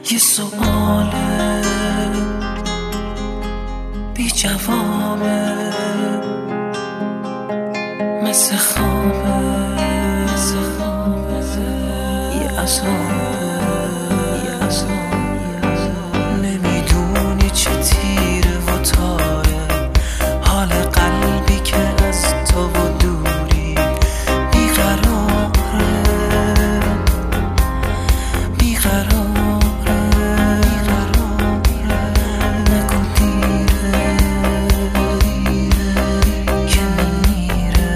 یه سؤاله بی جوابه، مثل خوابه، یه عذابه. نمیدونی چه تیره و تاره حال قلبی که از تو و دوری بیقراره، نگو دیره که میمیره.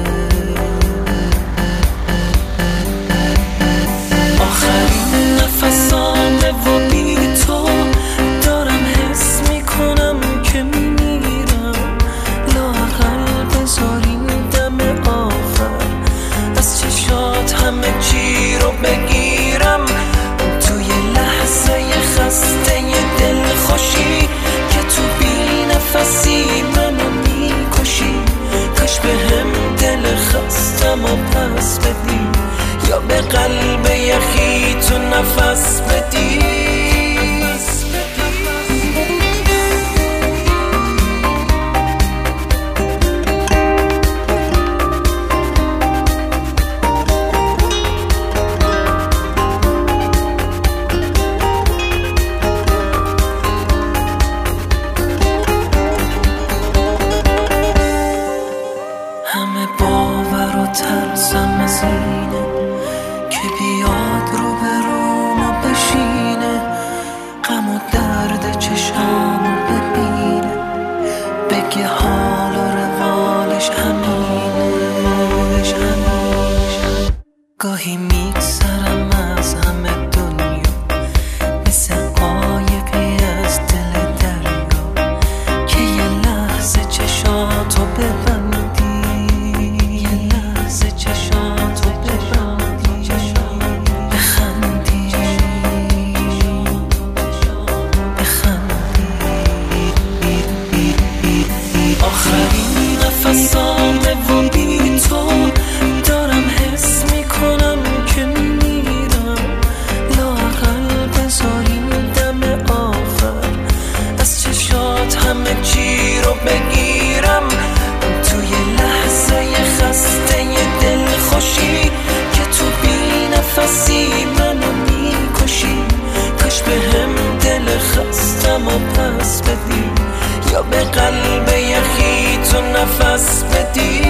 آخرین نفسانه و بی تو دارم حس میکنم که میمیرم. لااقل بذار این دم آخر از چشات همه چی رو بگیرم. توی لحظه خسته دل خوشی که تو بی نفسی منو میکشی. کاش به هم دل خستم و پس بدی یا به قلب یخی تو نفس بدی. همه باور و ترسم از اینه که بیاد رو به رومو بشینه، غم و درد چشامو ببینه، بگه حال و روالش همینه. گاهی میگذرم از همه دنیا مثل قایقی از دل دریا که یه لحظه چشاتو ببندی، آخرین نفسامه و بی تو دارم حس میکنم که میمیرم. لااقل بذار این دم آخر از چشات همه چی رو بگیرم. توی لحظه خسته دل خوشی که تو بی نفسی منو میکشی. کاش به هم دل خستم و پس بدی یا به قلب یخی تو نفس بدی.